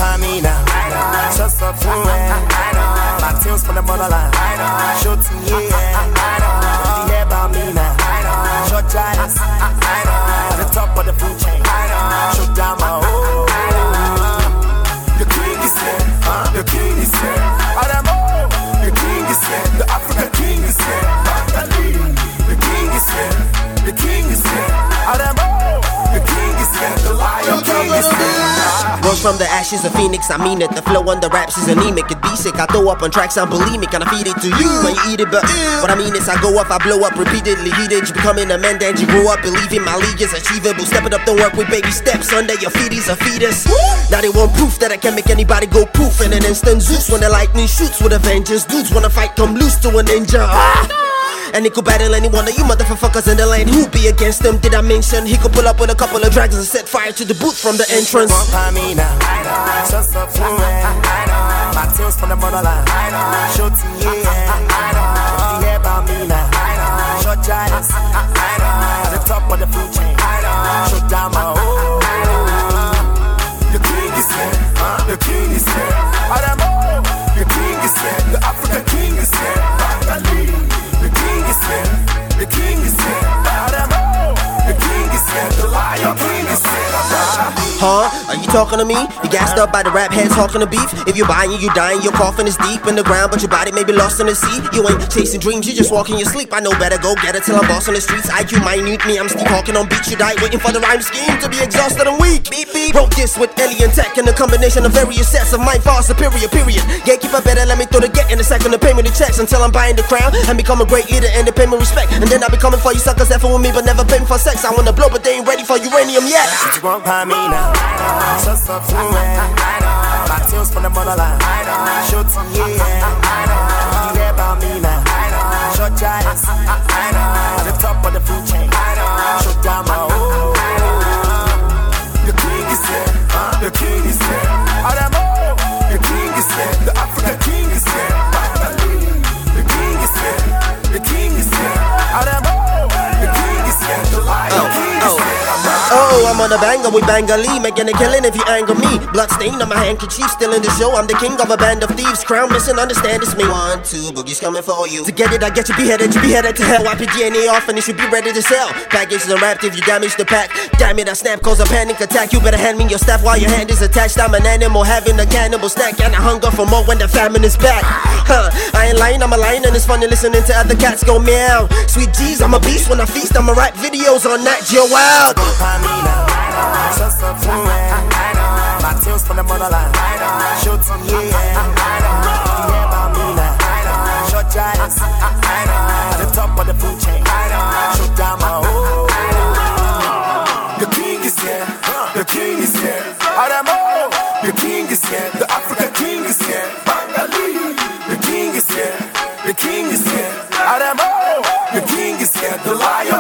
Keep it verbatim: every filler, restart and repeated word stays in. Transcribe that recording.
by me now. Just up to it. My teams from the borderline. Show to me, yeah. You hear about me now. Short giants. At the top of the food chain. Show down my own. The king is here. The king is here. Adamo. The king is here. The African king is here. The king is here. The king is here. Adamo. The king is here. The lion king is here. Rose from the ashes of Phoenix, I mean it. The flow on the raps is anemic. It be sick. I throw up on tracks, I'm bulimic, and I feed it to you when you eat it. But what I mean is, I go up, I blow up repeatedly. Heated, you becoming a man, then you grow up. Believing my league is achievable. Step it up, don't work with baby steps. Under your feet is a fetus. Now they want proof that I can make anybody go poof in an instant. Zeus when the lightning shoots with a vengeance. Dudes wanna fight, come loose to a ninja. Ah! And he could battle any one of you motherfuckers in the lane. Who be against them? Did I mention he could pull up with a couple of dragons and set fire to the booth from the entrance? Just a fool, my teams from the borderline. Show to me, you hear about me now. Short giants, at the top of the food chain. Show down my own. The king is here, the king is here. Adamo, the king is here, the African king is here. The king is here, the king is here. Adamo, the king is here, the lion king is here. Huh? Are you talking to me? You gassed up by the rap heads talking to beef. If you're buying, you dying, your coffin is deep in the ground, but your body may be lost in the sea. You ain't chasing dreams, you just walk in your sleep. I know better, go get it till I'm boss on the streets. I Q minute me, I'm still talking on beats. You die waiting for the rhyme scheme to be exhausted and weak. Beep beep. Wrote this with alien tech and a combination of various sets of mind far superior, period. Gatekeeper better let me throw the get in a second to pay me the checks until I'm buying the crown and become a great leader and they pay me respect. And then I be coming for you suckers that fool with me but never pay me for sex. I wanna blow but they ain't ready for uranium yet. You won't buy me now. Just a fool, my teams from the borderline. Show to me, you hear about me now. Short giants, at the top of the food chain. Show down my own. The king is here, the king is here. Adamo, the king is here, the African king is here. The king is here, the king is here. Adamo, the king is here, the lion king is here. Oh, I'm on a banger with Bangali, making a killing if you anger me. Bloodstain on my handkerchief, still in the show. I'm the king of a band of thieves. Crown missing, understand it's me. One, two, boogie's coming for you. To get it, I get you beheaded, you beheaded to hell. Wipe your D N A off and it should be ready to sell. Packages unwrapped if you damage the pack. Damn it, I snap, cause a panic attack. You better hand me your staff while your hand is attached. I'm an animal having a cannibal snack, and I hunger for more when the famine is back. Huh, I ain't lying, I'm a lion, and it's funny listening to other cats go meow. Sweet G's, I'm a beast when I feast. I'ma rap videos on Nat Geo Wild. Just a fool, my teams from the borderline. Show to me, you hear about me now. Short giants, at the top of the food chain. Show down my own. The king is here, the king is here. Adamo, the king is here, the African king is here. Bangali, the king is here, the king is here. Adamo, the king is here, the lion.